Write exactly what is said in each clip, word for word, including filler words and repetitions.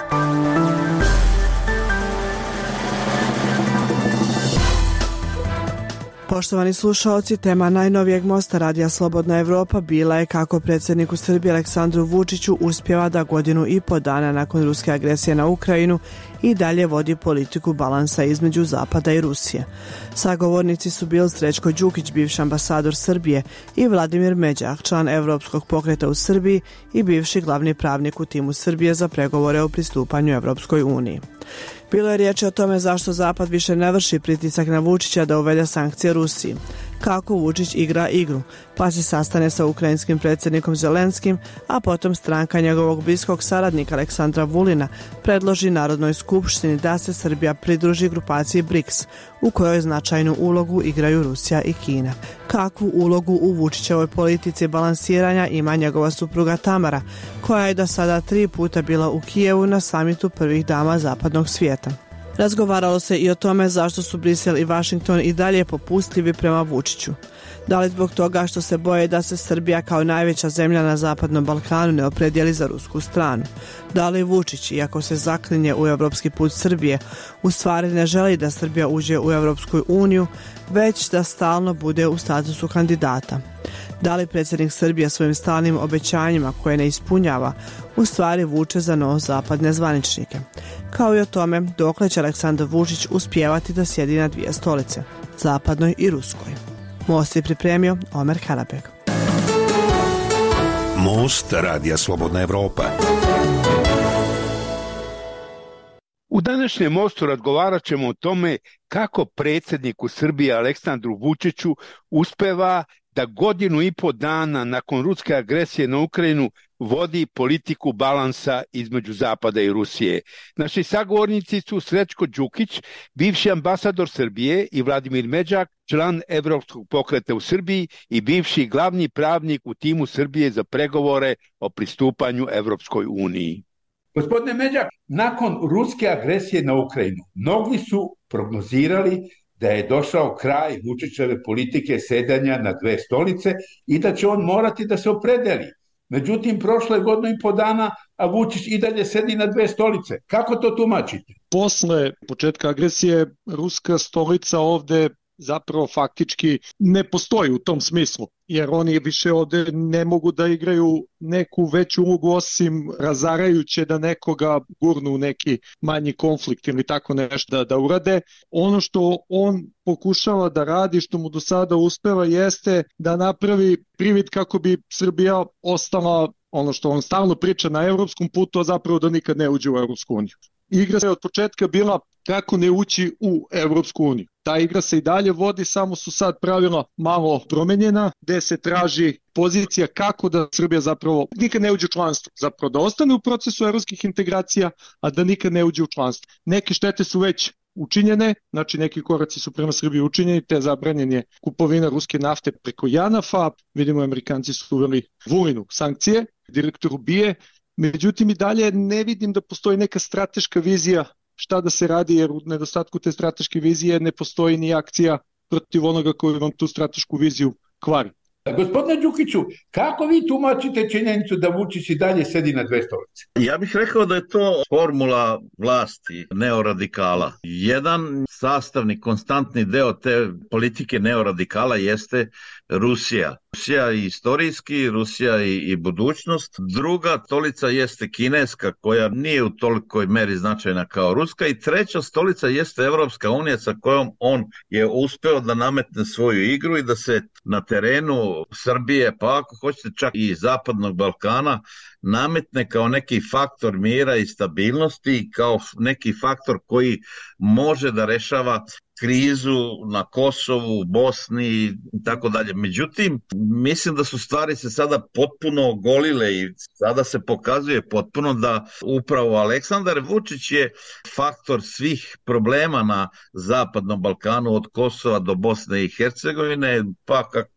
Poštovani slušaoci, tema najnovijeg mosta Radija Slobodna Evropa bila je kako predsjedniku Srbije Aleksandru Vučiću uspjeva da godinu i po dana nakon ruske agresije na Ukrajinu i dalje vodi politiku balansa između Zapada i Rusije. Sagovornici su bili Srećko Đukić, bivši ambasador Srbije, i Vladimir Međak, član Evropskog pokreta u Srbiji i bivši glavni pravnik u timu Srbije za pregovore o pristupanju Evropskoj uniji. Bilo je riječi o tome zašto Zapad više ne vrši pritisak na Vučića da uvede sankcije Rusiji, kako Vučić igra igru, pa se sastane sa ukrajinskim predsjednikom Zelenskim, a potom stranka njegovog bliskog saradnika Aleksandra Vulina predloži Narodnoj skupštini da se Srbija pridruži grupaciji BRICS, u kojoj značajnu ulogu igraju Rusija i Kina. Kakvu ulogu u Vučićevoj politici balansiranja ima njegova supruga Tamara, koja je do sada tri puta bila u Kijevu na samitu prvih dama zapadnog svijeta. Razgovaralo se i o tome zašto su Brisel i Washington i dalje popustljivi prema Vučiću. Da li zbog toga što se boje da se Srbija kao najveća zemlja na Zapadnom Balkanu ne opredijeli za rusku stranu? Da li Vučić, iako se zaklinje u evropski put Srbije, u stvari ne želi da Srbija uđe u Evropsku uniju, već da stalno bude u statusu kandidata? Da li predsjednik Srbije svojim stalnim obećanjima koje ne ispunjava u stvari vuče za nos zapadne zvaničnike? Kao i o tome dokle će Aleksandar Vučić uspijevati da sjedi na dvije stolice, zapadnoj i ruskoj. Most je pripremio Omer Karabeg. Most Radija Slobodna Evropa. U današnjem mostu razgovarat ćemo o tome kako predsjedniku Srbije Aleksandru Vučiću uspeva da godinu i po dana nakon ruske agresije na Ukrajinu vodi politiku balansa između Zapada i Rusije. Naši sagovornici su Srećko Đukić, bivši ambasador Srbije, i Vladimir Međak, član Evropskog pokreta u Srbiji i bivši glavni pravnik u timu Srbije za pregovore o pristupanju Evropskoj uniji. Gospodine Međak, nakon ruske agresije na Ukrajinu, mnogi su prognozirali da je došao kraj Vučićeve politike sedanja na dve stolice i da će on morati da se opredeli. Međutim, prošlo je godinu i po dana, a Vučić i dalje sedi na dve stolice. Kako to tumačite? Posle početka agresije, ruska stolica ovde zapravo faktički ne postoji u tom smislu, jer oni više ovde ne mogu da igraju neku veću ulogu osim razarajuće da nekoga gurnu u neki manji konflikt ili tako nešto da, da urade. Ono što on pokušava da radi, što mu do sada uspeva, jeste da napravi privid kako bi Srbija ostala, ono što on stalno priča, na evropskom putu, a zapravo da nikad ne uđe u Evropsku uniju. Igra se od početka bila kako ne ući u Evropsku uniju. Ta igra se i dalje vodi, samo su sad pravila malo promenjena, gde se traži pozicija kako da Srbija zapravo nikad ne uđe u članstvo, zapravo da ostane u procesu evropskih integracija, a da nikad ne uđe u članstvo. Neke štete su već učinjene, znači neki koraci su prema Srbiji učinjeni, te zabranjen je kupovina ruske nafte preko Janafa, vidimo Amerikanci su uveli Vulinu sankcije, direktoru B I E, međutim i dalje ne vidim da postoji neka strateška vizija šta da se radi, jer u nedostatku te strateške vizije ne postoji ni akcija protiv onoga koji vam tu stratešku viziju kvari. Gospodine Đukiću, kako vi tumačite činjenicu da Vučić i dalje sedi na dve stolice? Ja bih rekao da je to formula vlasti neoradikala. Jedan sastavni, konstantni deo te politike neoradikala jeste Rusija. Rusija i istorijski, Rusija i, i budućnost. Druga stolica jeste kineska, koja nije u tolikoj meri značajna kao ruska. I treća stolica jeste Evropska unija, sa kojom on je uspeo da nametne svoju igru i da se na terenu Srbije, pa ako hoćete čak i Zapadnog Balkana, nametne kao neki faktor mira i stabilnosti, kao neki faktor koji može da rešava krizu na Kosovu, Bosni i tako dalje. Međutim, mislim da su stvari se sada potpuno ogolile i sada se pokazuje potpuno da upravo Aleksandar Vučić je faktor svih problema na Zapadnom Balkanu, od Kosova do Bosne i Hercegovine, pa kako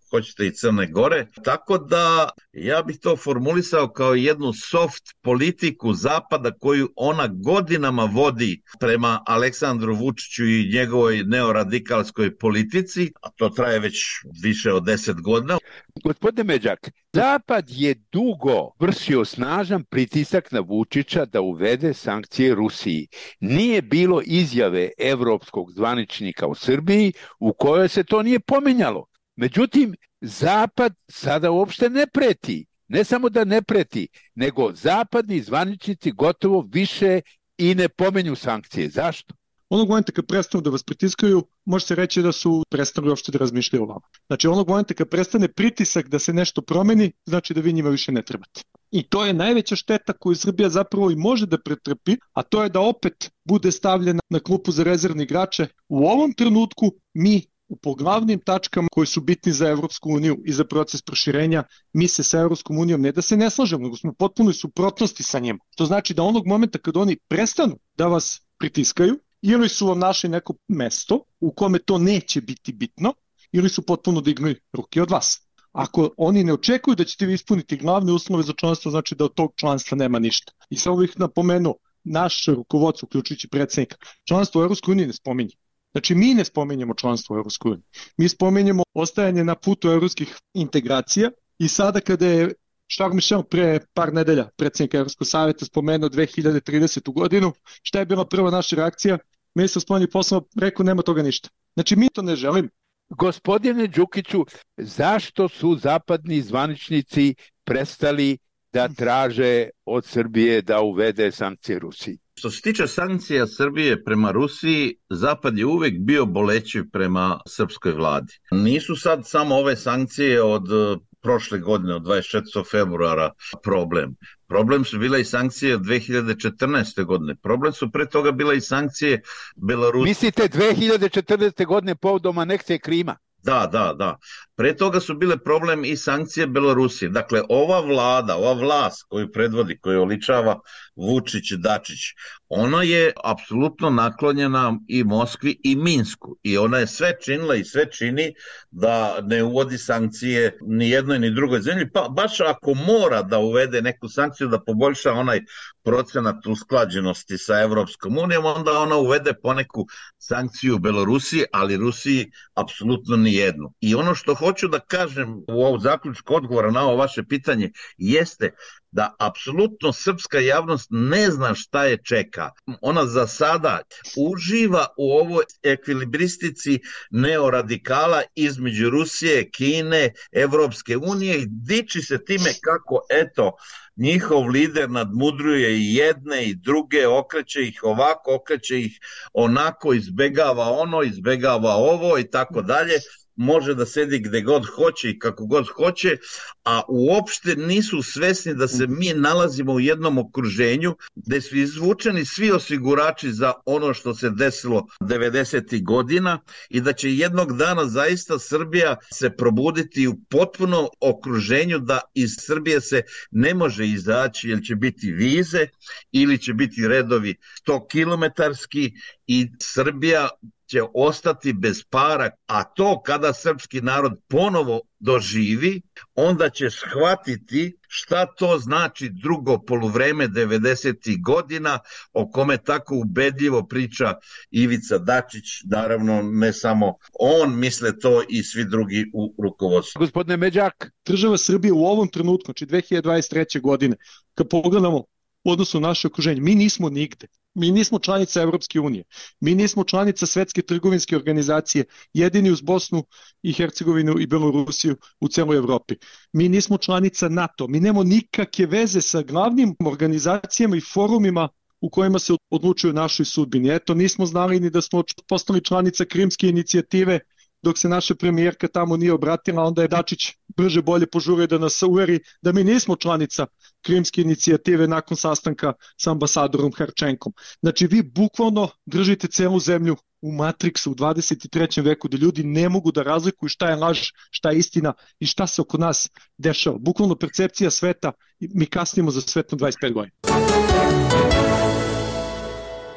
hoćete i Crne Gore. Tako da ja bih to formulisao kao jednu soft politiku Zapada koju ona godinama vodi prema Aleksandru Vučiću i njegovoj neoradikalskoj politici, a to traje već više od deset godina. Gospodine Međak, Zapad je dugo vršio snažan pritisak na Vučića da uvede sankcije Rusiji. Nije bilo izjave evropskog zvaničnika u Srbiji u kojoj se to nije pominjalo. Međutim, Zapad sada uopšte ne preti. Ne samo da ne preti, nego zapadni zvaničnici gotovo više i ne pominju sankcije. Zašto? Onog momenta kad prestanu da vas pritiskaju, može se reći da su prestali uopšte da razmišljaju o vama. Znači onog momenta kad prestane pritisak da se nešto promeni, znači da vi njima više ne trebate. I to je najveća šteta koju Srbija zapravo i može da pretrpi, a to je da opet bude stavljena na klupu za rezervne igrače. U ovom trenutku mi u poglavnim tačkama koji su bitni za Evropsku uniju i za proces proširenja, mi se sa Evropskom unijom ne da se ne slažemo, nego smo potpuno u suprotnosti sa njima. To znači da onog momenta kad oni prestanu da vas pritiskaju, ili su vam našli neko mesto u kome to neće biti bitno, ili su potpuno digli ruke od vas. Ako oni ne očekuju da ćete vi ispuniti glavne uslove za članstvo, znači da od tog članstva nema ništa. I samo bih napomenuo, naš rukovodstvo, uključujući predsjednika, članstvo u Evropskoj uniji ne spominje. Znači mi ne spominjemo članstvo u Evropskoj uniji. Mi spominjemo ostajanje na putu evropskih integracija i sada kada je Charles Michel pre par nedelja, predsjednik Evropskog savjeta, spomenuo dve hiljade tridesetu godinu, šta je bila prva naša reakcija? Ministar spoljnih poslova rekao nema toga ništa. Znači mi to ne želimo. Gospodine Đukiću, zašto su zapadni zvaničnici prestali da traže od Srbije da uvede sankcije Rusiji? Što se tiče sankcija Srbije prema Rusiji, Zapad je uvek bio bolećiv prema srpskoj vladi. Nisu sad samo ove sankcije od prošle godine, od dvadeset četvrtog februara, problem. Problem su bile i sankcije od dve hiljade četrnaeste. godine. Problem su pre toga bile i sankcije Belorusije. Mislite dve hiljade četrnaeste. godine povodom aneksije Krima? Da, da, da. Pre toga su bile problem i sankcije Belorusije. Dakle, ova vlada, ova vlast koju predvodi, koju oličava Vučić, Dačić, ona je apsolutno naklonjena i Moskvi i Minsku. I ona je sve činila i sve čini da ne uvodi sankcije ni jednoj ni drugoj zemlji. Pa baš ako mora da uvede neku sankciju da poboljša onaj procenat usklađenosti sa Evropskom unijom, onda ona uvede poneku sankciju Belorusiji, ali Rusiji apsolutno ni jednu. I ono što hoću da kažem u ovom zaključku odgovora na ovo vaše pitanje jeste da apsolutno srpska javnost ne zna šta je čeka. Ona za sada uživa u ovoj ekvilibristici neoradikala između Rusije, Kine, Evropske unije i diči se time kako, eto, njihov lider nadmudruje i jedne i druge, okreće ih ovako, okreće ih onako, izbegava ono, izbegava ovo i tako dalje. Može da sedi gde god hoće i kako god hoće, a uopšte nisu svesni da se mi nalazimo u jednom okruženju gde su izvučeni svi osigurači za ono što se desilo devedesetih godina i da će jednog dana zaista Srbija se probuditi u potpuno okruženju da iz Srbije se ne može izaći jer će biti vize ili će biti redovi sto kilometarski i Srbija će ostati bez para, a to kada srpski narod ponovo doživi, onda će shvatiti šta to znači drugo poluvreme devedesetih godina, o kome tako ubedljivo priča Ivica Dačić, naravno ne samo on, misle to i svi drugi u rukovodstvu. Gospodine Međak. Država Srbije u ovom trenutku, znači dve hiljade dvadeset treće. godine, kad pogledamo u odnosu na naše okruženje, mi nismo nigde. Mi nismo članica Evropske unije, mi nismo članica Svetske trgovinske organizacije, jedini uz Bosnu i Hercegovinu i Belorusiju u celoj Evropi. Mi nismo članica NATO, mi nemamo nikakve veze sa glavnim organizacijama i forumima u kojima se odlučuju našoj sudbini. Eto, nismo znali ni da smo postali članica Krimske inicijative, dok se naša premijerka tamo nije obratila, onda je Dačić brže bolje požurio da nas uveri da mi nismo članica Krimske inicijative nakon sastanka sa ambasadorom Harčenkom. Znači vi bukvalno držite celu zemlju u matriksu u dvadeset trećem. veku da ljudi ne mogu da razlikuju šta je laž, šta je istina i šta se oko nas dešava. Bukvalno percepcija sveta, mi kasnimo za svetom dvadeset pet godina.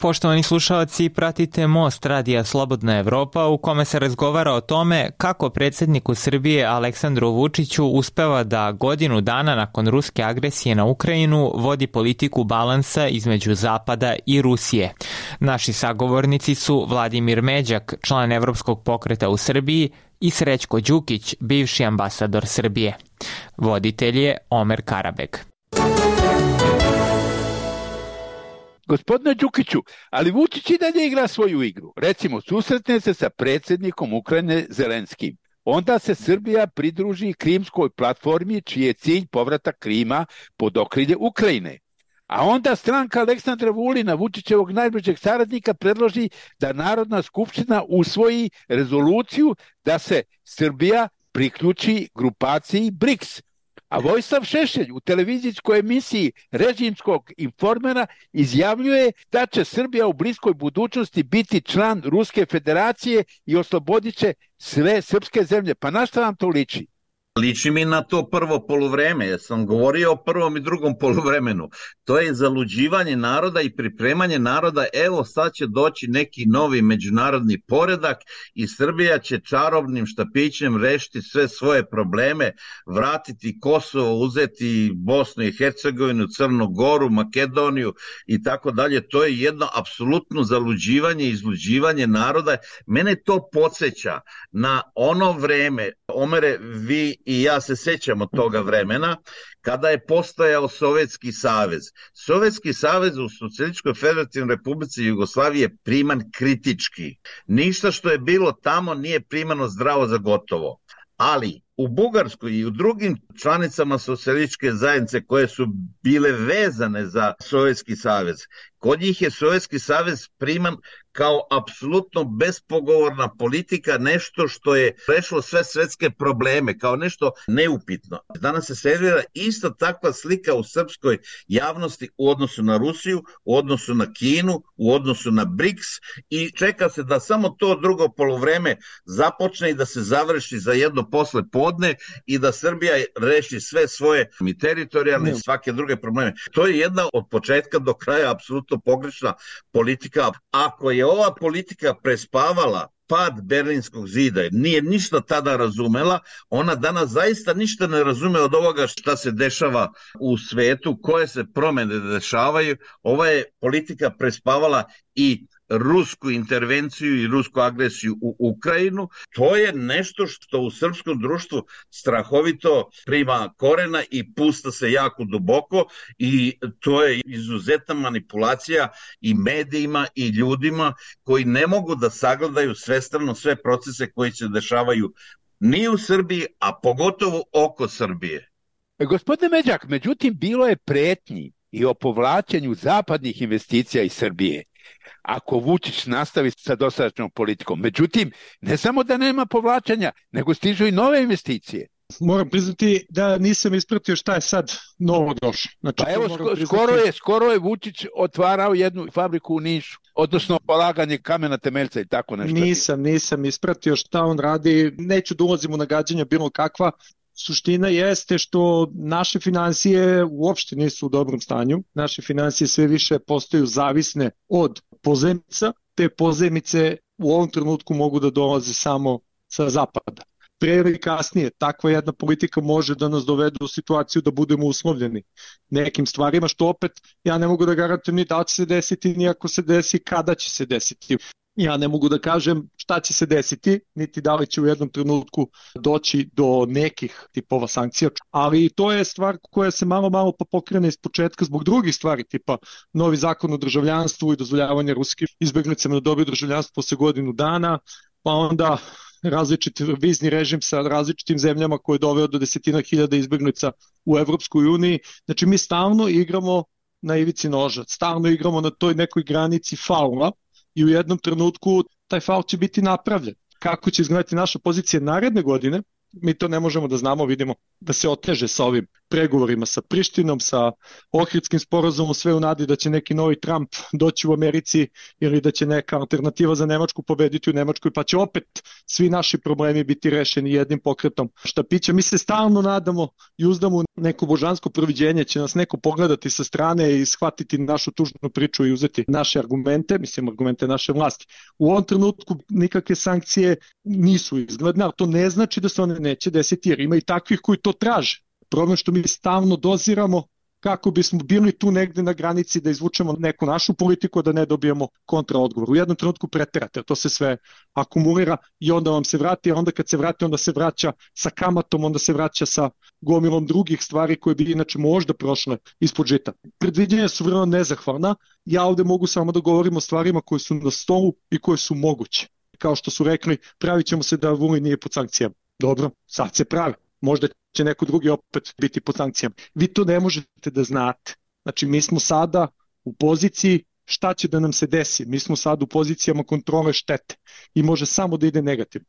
Poštovani slušalci, pratite Most radija Slobodna Evropa u kome se razgovara o tome kako predsjedniku Srbije Aleksandru Vučiću uspeva da godinu dana nakon ruske agresije na Ukrajinu vodi politiku balansa između Zapada i Rusije. Naši sagovornici su Vladimir Međak, član Evropskog pokreta u Srbiji, i Srećko Đukić, bivši ambasador Srbije. Voditelj je Omer Karabeg. Gospodine Đukiću, ali Vučić i dalje igra svoju igru. Recimo, susretne se sa predsjednikom Ukrajine Zelenskim. Onda se Srbija pridruži Krimskoj platformi, čiji je cilj povratak Krima pod okrilje Ukrajine. A onda stranka Aleksandra Vulina, Vučićevog najbližeg saradnika, predloži da Narodna skupština usvoji rezoluciju da se Srbija priključi grupaciji BRICS. A Vojislav Šešelj u televizijskoj emisiji režimskog informera izjavljuje da će Srbija u bliskoj budućnosti biti član Ruske federacije i oslobodit će sve srpske zemlje. Pa na šta vam to liči? Liči mi na to prvo poluvreme, jer sam govorio o prvom i drugom poluvremenu. To je zaluđivanje naroda i pripremanje naroda, evo sad će doći neki novi međunarodni poredak i Srbija će čarobnim štapićem rešiti sve svoje probleme, vratiti Kosovo, uzeti Bosnu i Hercegovinu, Crnu Goru, Makedoniju i tako dalje. To je jedno apsolutno zaluđivanje i izluđivanje naroda. Mene to podsjeća na ono vreme, Omere, vi i ja se sećamo toga vremena, kada je postojao Sovjetski savez. Sovjetski savez u Socijalističkoj federativnoj republici Jugoslavije je priman kritički. Ništa što je bilo tamo nije primano zdravo za gotovo. Ali u Bugarskoj i u drugim članicama socijalističke zajednice koje su bile vezane za Sovjetski savez, kod njih je Sovjetski savez priman kao apsolutno bespogovorna politika, nešto što je rešilo sve svetske probleme, kao nešto neupitno. Danas se servira isto takva slika u srpskoj javnosti u odnosu na Rusiju, u odnosu na Kinu, u odnosu na BRICS i čeka se da samo to drugo poluvreme započne i da se završi za jedno posle podne i da Srbija reši sve svoje i teritorijalne i svake druge probleme. To je jedna od početka do kraja apsolutno pogrešna politika. Ako je ova politika prespavala pad Berlinskog zida, nije ništa tada razumela, ona danas zaista ništa ne razume od ovoga šta se dešava u svetu, koje se promene dešavaju. Ova je politika prespavala i rusku intervenciju i rusku agresiju u Ukrajinu. To je nešto što u srpskom društvu strahovito prima korena i pusta se jako duboko i to je izuzetna manipulacija i medijima i ljudima koji ne mogu da sagledaju svestrano sve procese koji se dešavaju ni u Srbiji, a pogotovo oko Srbije. Gospodine Međak, međutim, bilo je pretnji i o povlačenju zapadnih investicija iz Srbije ako Vučić nastavi sa dosadašnjom politikom. Međutim, ne samo da nema povlačenja, nego stižu i nove investicije. Moram priznati da nisam ispratio šta je sad novo došlo. Znači, pa evo, priznati... skoro, je, skoro je Vučić otvarao jednu fabriku u Nišu, odnosno polaganje kamena temeljca i tako nešto. Nisam, nisam ispratio šta on radi. Neću da ulazim u nagađanja bilo kakva. Suština jeste što naše finansije uopšte nisu u dobrom stanju. Naše finansije sve više postaju zavisne od pozajmica. Te pozajmice u ovom trenutku mogu da dolaze samo sa zapada. Pre ili kasnije takva jedna politika može da nas dovede u situaciju da budemo uslovljeni nekim stvarima, što opet ja ne mogu da garantujem ni da će se desiti, ni ako se desi, kada će se desiti. Ja ne mogu da kažem šta će se desiti, niti da li će u jednom trenutku doći do nekih tipova sankcija, ali to je stvar koja se malo malo pa pokrene iz početka zbog drugih stvari, tipa novi zakon o državljanstvu i dozvoljavanje ruskim izbeglicama da dobiju državljanstvo posle godinu dana, pa onda različit vizni režim sa različitim zemljama koje je doveo do desetina hiljada izbeglica u Evropskoj uniji. Znači mi stalno igramo na ivici noža, stalno igramo na toj nekoj granici faula, i u jednom trenutku taj faul će biti napravljen. Kako će izgledati naša pozicija naredne godine, mi to ne možemo da znamo, vidimo da se oteže sa ovim pregovorima sa Prištinom, sa Ohridskim sporazumom, sve u nadi da će neki novi Trump doći u Americi ili da će neka alternativa za Nemačku pobediti u Nemačkoj, pa će opet svi naši problemi biti rešeni jednim pokretom štapića. Mi se stalno nadamo i uzdamo u neko božansko proviđenje, će nas neko pogledati sa strane i shvatiti našu tužnu priču i uzeti naše argumente, mislim argumente naše vlasti. U ovom trenutku nikakve sankcije nisu izgledne, ali to ne znači da se one neće desiti, jer ima i takvih koji to traže. Problem što mi stalno doziramo kako bismo bili tu negde na granici da izvučemo neku našu politiku, da ne dobijemo kontraodgovor. U jednom trenutku preterate, to se sve akumulira i onda vam se vrati, a onda kad se vrati, onda se vraća sa kamatom, onda se vraća sa gomilom drugih stvari koje bi inače možda prošle ispod žita. Predviđenja su vrlo nezahvalna, ja ovde mogu samo da govorim o stvarima koje su na stolu i koje su moguće. Kao što su rekli, pravit ćemo se da Vulin nije pod sankcijama. Dobro, sad se pravi. Možda će neko drugi opet biti pod sankcijama. Vi to ne možete da znate. Znači, mi smo sada u poziciji šta će da nam se desi. Mi smo sada u pozicijama kontrole štete i može samo da ide negativno.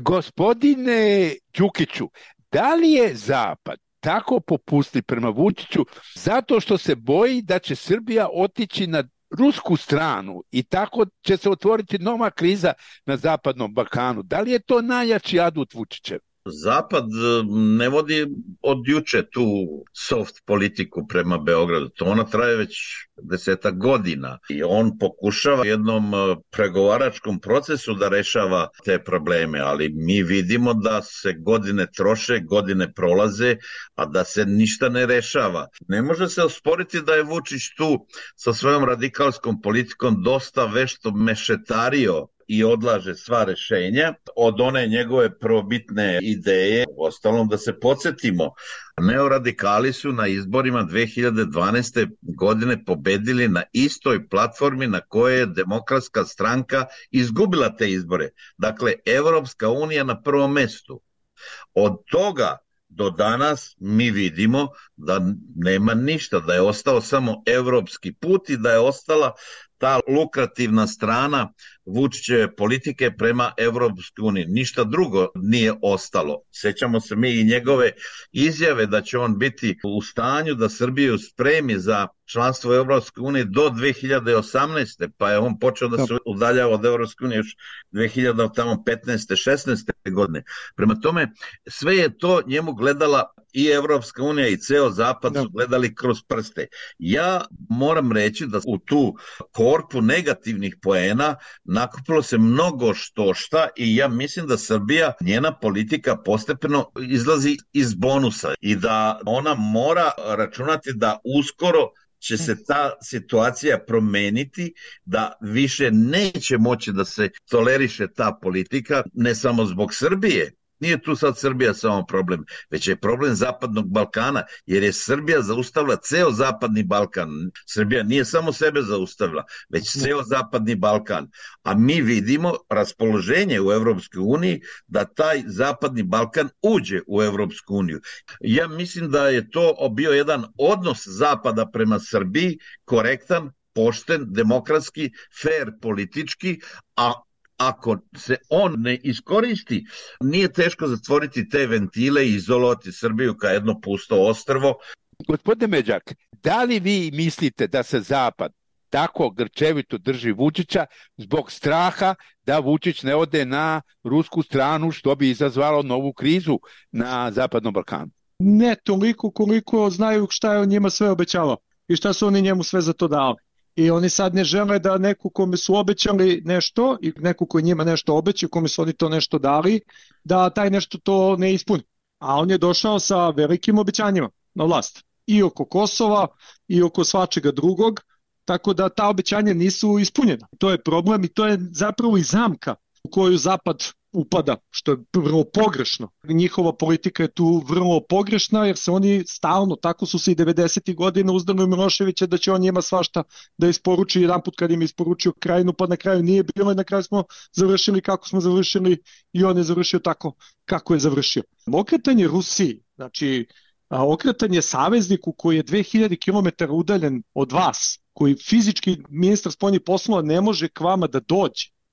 Gospodine Đukiću, da li je Zapad tako popusti prema Vučiću zato što se boji da će Srbija otići na rusku stranu i tako će se otvoriti nova kriza na Zapadnom Balkanu? Da li je to najjači adut Vučićev? Zapad ne vodi od juče tu soft politiku prema Beogradu. To ona traje već deseta godina i on pokušava jednom pregovaračkom procesu da rešava te probleme, ali mi vidimo da se godine troše, godine prolaze, a da se ništa ne rešava. Ne može se osporiti da je Vučić tu sa svojom radikalskom politikom dosta vešto mešetario i odlaže sva rešenja od one njegove prvobitne ideje. Ostalom da se podsjetimo, neoradikali su na izborima dve hiljade dvanaeste. godine pobedili na istoj platformi na kojoj je Demokratska stranka izgubila te izbore. Dakle, Evropska unija na prvom mestu. Od toga do danas mi vidimo da nema ništa, da je ostao samo evropski put i da je ostala ta lukrativna strana Vučićeve politike prema Evropskoj uniji. Ništa drugo nije ostalo. Sećamo se mi i njegove izjave da će on biti u stanju da Srbiju spremi za članstvo Evropske unije do dve hiljade osamnaeste. pa je on počeo da se udaljava od Evropske unije još dve hiljade petnaeste šesnaeste. godine. Prema tome, sve je to njemu gledala i Evropska unija i ceo Zapad su gledali kroz prste. Ja moram reći da u tu korpu negativnih poena nakupilo se mnogo štošta i ja mislim da Srbija, njena politika postepeno izlazi iz bonusa i da ona mora računati da uskoro će se ta situacija promeniti, da više neće moći da se toleriše ta politika, ne samo zbog Srbije. Nije tu sad Srbija samo problem, već je problem Zapadnog Balkana, jer je Srbija zaustavila ceo Zapadni Balkan. Srbija nije samo sebe zaustavila, već ceo Zapadni Balkan. A mi vidimo raspoloženje u Evropskoj uniji da taj Zapadni Balkan uđe u Evropsku uniju. Ja mislim da je to bio jedan odnos Zapada prema Srbiji, korektan, pošten, demokratski, fair politički, a ako se on ne iskoristi, nije teško zatvoriti te ventile i izolovati Srbiju kao jedno pusto ostrvo. Gospodine Međak, da li vi mislite da se Zapad tako grčevito drži Vučića zbog straha da Vučić ne ode na rusku stranu, što bi izazvalo novu krizu na Zapadnom Balkanu? Ne toliko koliko znaju šta je on njima sve obećavao i šta su oni njemu sve za to dali. I oni sad ne žele da neko kome su obećali nešto i neko koji njima nešto obeća, kome su oni to nešto dali, da taj nešto to ne ispuni. A on je došao sa velikim obećanjima na vlast. I oko Kosova, i oko svačega drugog, tako da ta obećanja nisu ispunjena. To je problem i to je zapravo i zamka u koju Zapad upada, što je vrlo pogrešno. Njihova politika je tu vrlo pogrešna, jer se oni stalno, tako su se i devedesetih godina uzdali u Miloševića da će on njima svašta da isporuči jedan put kad im je isporučio Krajinu, pa na kraju nije bilo i na kraju smo završili kako smo završili i on je završio tako kako je završio. Okretanje Rusiji, znači okretanje savezniku koji je dve hiljade kilometara udaljen od vas, koji fizički ministar spoljnih poslova ne može k vama da dođe,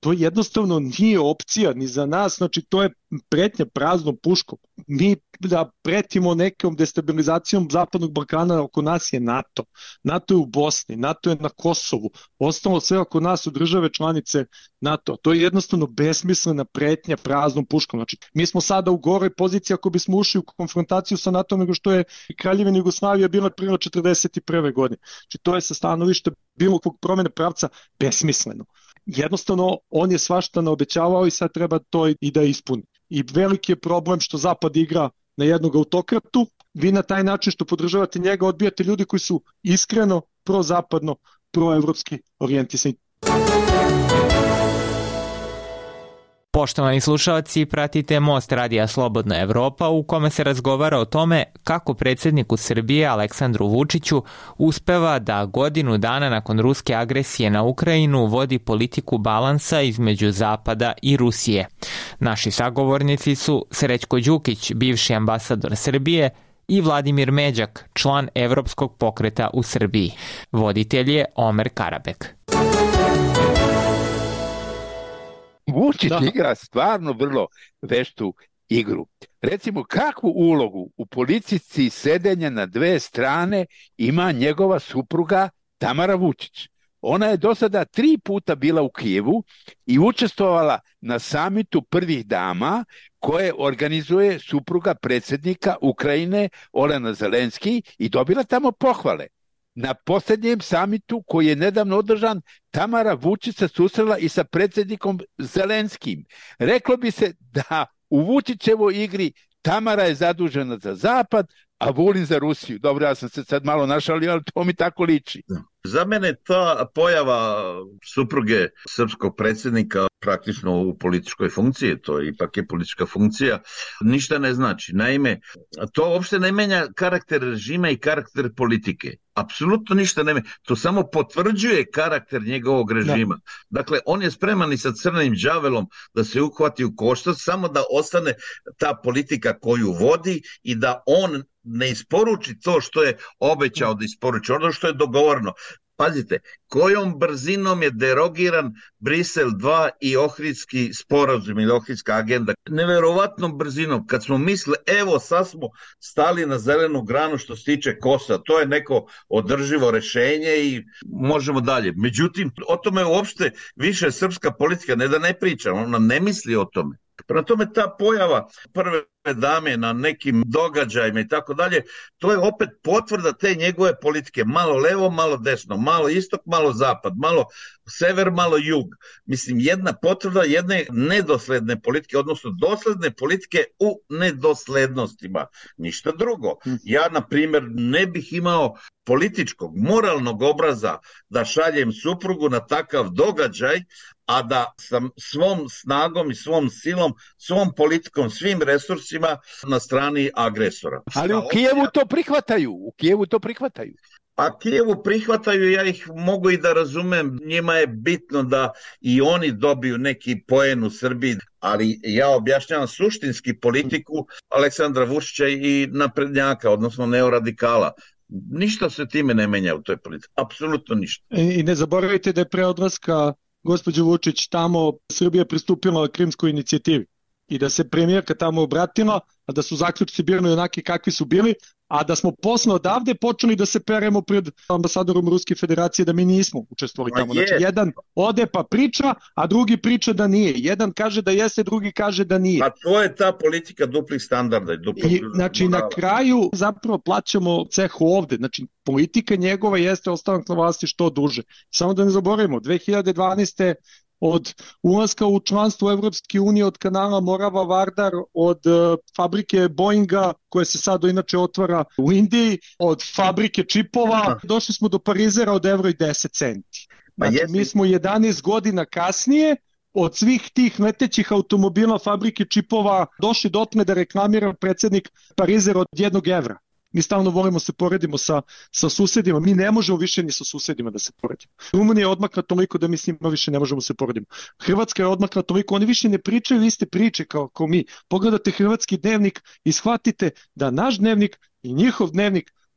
to jednostavno nije opcija ni za nas, znači to je pretnja praznom puškom. Mi da pretimo nekom destabilizacijom Zapadnog Balkana, oko nas je NATO. NATO je u Bosni, NATO je na Kosovu, ostalo sve oko nas su države članice NATO. To je jednostavno besmislena pretnja praznom puškom. Znači, mi smo sada u goroj poziciji ako bismo ušli u konfrontaciju sa NATO nego što je Kraljevina Jugoslavija bila prije četrdeset prve godine. Znači, to je sa stanovišta bilo kog promene pravca besmisleno. Jednostavno, on je svašta naobećavao i sad treba to i da ispuni. I veliki je problem što Zapad igra na jednog autokratu, vi na taj način što podržavate njega odbijate ljudi koji su iskreno prozapadno, proevropski orijentisani. Poštovani slušalci, pratite Most radija Slobodna Evropa u kome se razgovara o tome kako predsjedniku Srbije Aleksandru Vučiću uspeva da godinu dana nakon ruske agresije na Ukrajinu vodi politiku balansa između Zapada i Rusije. Naši sagovornici su Srećko Đukić, bivši ambasador Srbije, i Vladimir Međak, član Evropskog pokreta u Srbiji. Voditelj je Omer Karabek. Vučić Da. igra stvarno vrlo veštu igru. Recimo, kakvu ulogu u politici sedenja na dve strane ima njegova supruga Tamara Vučić? Ona je do sada tri puta bila u Kijevu i učestvovala na samitu prvih dama koje organizuje supruga predsjednika Ukrajine Olena Zelenski i dobila tamo pohvale. Na posljednjem samitu koji je nedavno održan, Tamara Vučić se susrela i sa predsjednikom Zelenskim. Reklo bi se da u Vučićevoj igri Tamara je zadužena za Zapad, a Vulin za Rusiju. Dobro, ja sam se sad malo našalio, ali to mi tako liči. Za mene ta pojava supruge srpskog predsjednika praktično u političkoj funkciji, to ipak je politička funkcija, ništa ne znači. Naime, to uopšte ne menja karakter režima i karakter politike. Apsolutno ništa ne menja. To samo potvrđuje karakter njegovog režima. Da. Dakle, on je spreman i sa crnim đavelom da se uhvati u koštac, samo da ostane ta politika koju vodi i da on ne isporuči to što je obećao da isporuči, ono što je dogovoreno. Pazite, kojom brzinom je derogiran Brisel dva i Ohridski sporazum ili Ohridska agenda. Neverovatnom brzinom, kad smo mislili, evo sad smo stali na zelenu granu što se tiče Kosova, to je neko održivo rešenje i možemo dalje. Međutim, o tome uopšte više srpska politika ne da ne priča, ona ne misli o tome. Prema tome ta pojava prve dame na nekim događajima i tako dalje, to je opet potvrda te njegove politike, malo levo, malo desno, malo istok, malo zapad, malo sever, malo jug. Mislim, jedna potvrda jedne nedosledne politike, odnosno dosledne politike u nedoslednostima. Ništa drugo. Ja, na primjer, ne bih imao političkog, moralnog obraza da šaljem suprugu na takav događaj, a da sam svom snagom i svom silom, svom politikom, svim resursima na strani agresora. Ali u Kijevu to prihvataju, u Kijevu to prihvataju. A Kijevu prihvataju, ja ih mogu i da razumem, njima je bitno da i oni dobiju neki poen u Srbiji, ali ja objašnjavam suštinski politiku Aleksandra Vučića i naprednjaka, odnosno neoradikala. Ništa se time ne menja u toj politici, apsolutno ništa. I ne zaboravite da je pre odlaska gospođa Vučić tamo Srbija pristupila Krimskoj inicijativi i da se premijerka tamo obratila, a da su zaključci bili onaki kakvi su bili, a da smo posle odavde počeli da se peremo pred ambasadorom Ruske federacije da mi nismo učestvovali tamo. Znači, jedan ode pa priča, a drugi priča da nije. Jedan kaže da jeste, drugi kaže da nije. A to je ta politika duplih standarda. I duplih I, znači, morala. Na kraju zapravo plaćamo ceh ovde. Znači, politika njegova jeste ostanak na vlasti što duže. Samo da ne zaboravimo, dve hiljade dvanaeste od ulaska u članstvo Evropske unije, od kanala Morava Vardar, od uh, fabrike Boeinga koja se sad inače otvara u Indiji, od fabrike čipova, došli smo do parizera od evro i deset centi. Znači, mi smo jedanaest godina kasnije od svih tih letećih automobila fabrike čipova došli do otme da reklamira predsjednik parizer od jednog evra. Mi stalno volimo se poredimo sa, sa susedima, mi ne možemo više ni sa susedima da se poredimo. Rumunija je odmakla toliko da mi s njima više ne možemo se poredimo. Hrvatska je odmakla toliko, oni više ne pričaju iste priče kao, kao mi. Pogledate hrvatski dnevnik i shvatite da naš dnevnik i njihov dnevnik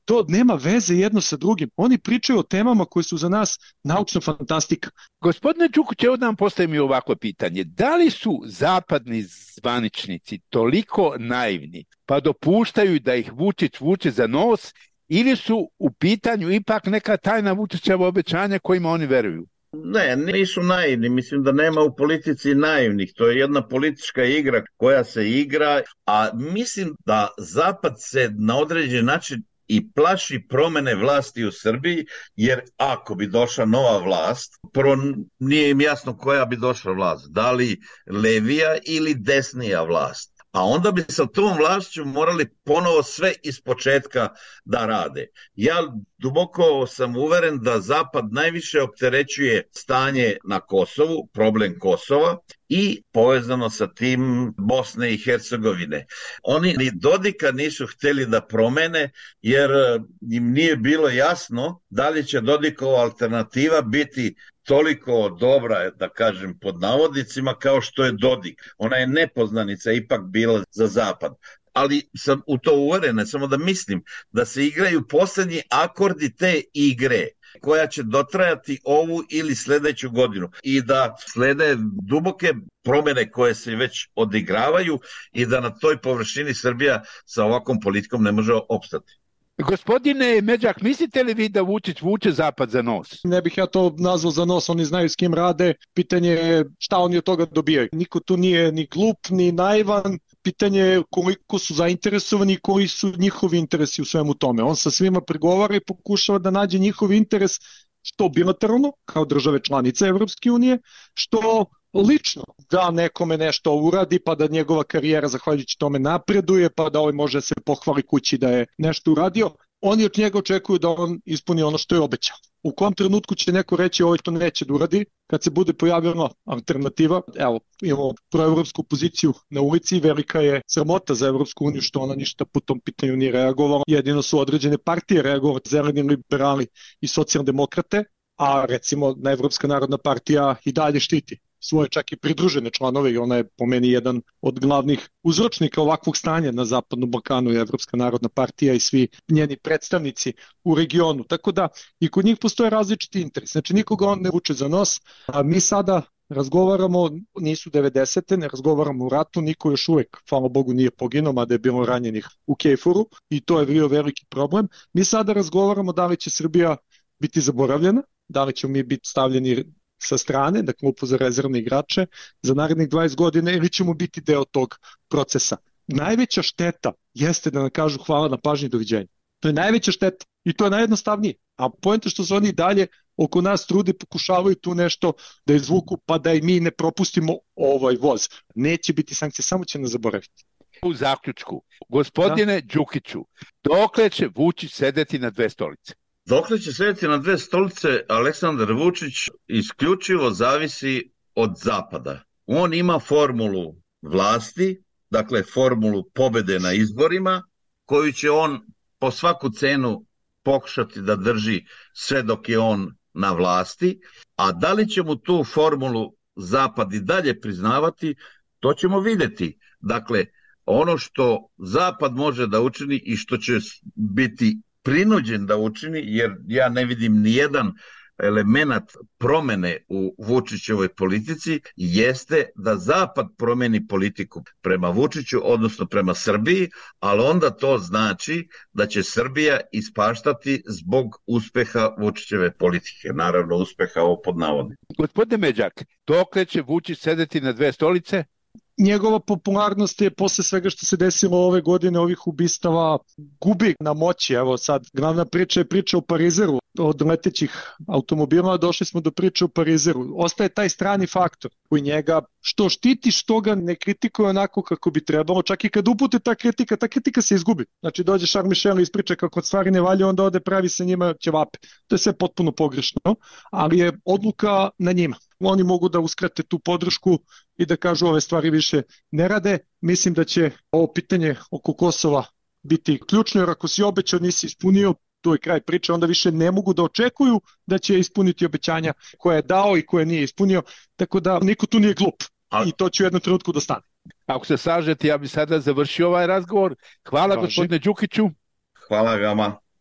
to nema veze jedno sa drugim. Oni pričaju o temama koje su za nas naučna fantastika. Gospodine Đukić, evo da vam postavim i ovako pitanje. Da li su zapadni zvaničnici toliko naivni pa dopuštaju da ih Vučić vuče za nos, ili su u pitanju ipak neka tajna Vučićeva obećanja kojima oni veruju? Ne, nisu naivni, mislim da nema u politici naivnih, to je jedna politička igra koja se igra, a mislim da Zapad se na određen način i plaši promene vlasti u Srbiji, jer ako bi došla nova vlast, prvo nije im jasno koja bi došla vlast, da li levija ili desnija vlast. A onda bi sa tom vlašću morali ponovo sve iz početka da rade. Ja duboko sam uveren da Zapad najviše opterećuje stanje na Kosovu, problem Kosova i povezano sa tim Bosne i Hercegovine. Oni ni Dodika nisu hteli da promene jer im nije bilo jasno da li će Dodikova alternativa biti toliko dobra, da kažem pod navodnicima, kao što je Dodik. Ona je nepoznanica ipak bila za Zapad. Ali sam u to uveren, samo da mislim da se igraju poslednji akordi te igre koja će dotrajati ovu ili sledeću godinu i da slede duboke promene koje se već odigravaju i da na toj površini Srbija sa ovakvom politikom ne može opstati. Gospodine Međak, mislite li vi da Vučić vuče Zapad za nos? Ne bih ja to nazvao za nos, oni znaju s kim rade, pitanje je šta oni od toga dobijaju. Niko tu nije ni glup, ni naivan, pitanje je koliko su zainteresovani i koji su njihovi interesi u svemu tome. On sa svima pregovara i pokušava da nađe njihov interes što bilateralno, kao države članice Evropske unije, što lično da nekome nešto uradi pa da njegova karijera zahvaljujući tome napreduje pa da ovaj može se pohvali kući da je nešto uradio. Oni od njega očekuju da on ispuni ono što je obećao. U kom trenutku će neko reći ovo to neće da uradi, kad se bude pojavila alternativa, evo imamo proevropsku poziciju na ulici, velika je sramota za Evropsku uniju što ona ništa po tom pitanju nije reagovala, jedino su određene partije reagovali, zeleni liberali i socijaldemokrate, a recimo na Evropska narodna partija i dalje štiti svoje čak i pridružene članove i ona je po meni jedan od glavnih uzročnika ovakvog stanja na Zapadnom Balkanu je Evropska narodna partija i svi njeni predstavnici u regionu. Tako da i kod njih postoje različiti interes. Znači nikoga on ne vuče za nos, a mi sada razgovaramo, nisu devedesete, ne razgovaramo u ratu, niko još uvek, hvala Bogu, nije poginuo, mada je bilo ranjenih u Kejfuru i to je bio veliki problem. Mi sada razgovaramo da li će Srbija biti zaboravljena, da li ćemo mi biti stavljeni sa strane, na klupu za rezervne igrače, za narednih dvadeset godina ili ćemo biti deo tog procesa. Najveća šteta jeste da nam kažu hvala na pažnji i doviđenja. To je najveća šteta i to je najjednostavnije. A poenta što se oni dalje oko nas trude, pokušavaju tu nešto da izvuku pa da i mi ne propustimo ovaj voz. Neće biti sankcije, samo će nas zaboraviti. U zaključku, gospodine da? Đukiću, dokle će Vučić sedeti na dve stolice? Dokle će sedeti na dve stolice Aleksandar Vučić isključivo zavisi od Zapada. On ima formulu vlasti, dakle formulu pobede na izborima, koju će on po svaku cenu pokušati da drži sve dok je on na vlasti, a da li će mu tu formulu Zapad i dalje priznavati, to ćemo videti. Dakle, ono što Zapad može da učini i što će biti prinuđen da učini, jer ja ne vidim ni jedan element promene u Vučićevoj politici, jeste da Zapad promeni politiku prema Vučiću, odnosno prema Srbiji, ali onda to znači da će Srbija ispaštati zbog uspeha Vučićeve politike, naravno uspeha ovo pod navodnim. Gospodine Međak, dokle će Vučić sedeti na dve stolice? Njegova popularnost je posle svega što se desilo ove godine, ovih ubistava, gubi na moći. Evo sad, glavna priča je priča o Parizeru, od letećih automobila došli smo do priče o Parizeru. Ostaje taj strani faktor koji njega što štiti, što ga ne kritikuje onako kako bi trebalo. Čak i kad upute ta kritika, ta kritika se izgubi. Znači dođe Charles Michel i ispriča kako stvari ne valja, onda ode pravi sa njima ćevape. To je sve potpuno pogrešno, ali je odluka na njima. Oni mogu da uskrate tu podršku i da kažu ove stvari više ne rade. Mislim da će ovo pitanje oko Kosova biti ključno, jer ako si obećao nisi ispunio, to je kraj priče, onda više ne mogu da očekuju da će ispuniti obećanja koje je dao i koje nije ispunio, tako da niko tu nije glup i to će u jednom trenutku da stane. Ako se slažete, ja bih sada završio ovaj razgovor. Hvala Važi. Gospodine Đukiću. Hvala vama.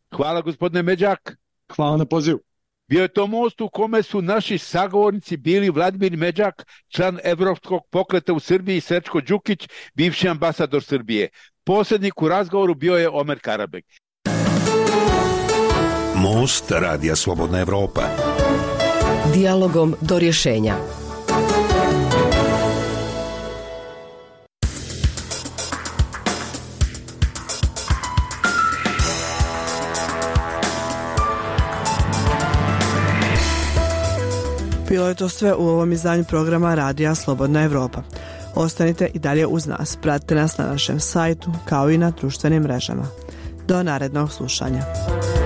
Hvala gospodine Međak. Hvala na pozivu. Bio je to most u kome su naši sagovornici bili Vladimir Međak, član Evropskog pokreta u Srbiji, i Srećko Đukić, bivši ambasador Srbije. Posrednik u razgovoru bio je Omer Karabek. Most Radija Slobodna Evropa. Dijalogom do rješenja. Bilo je to sve u ovom izdanju programa Radija Slobodna Evropa. Ostanite i dalje uz nas. Pratite nas na našem sajtu kao i na društvenim mrežama. Do narednog slušanja.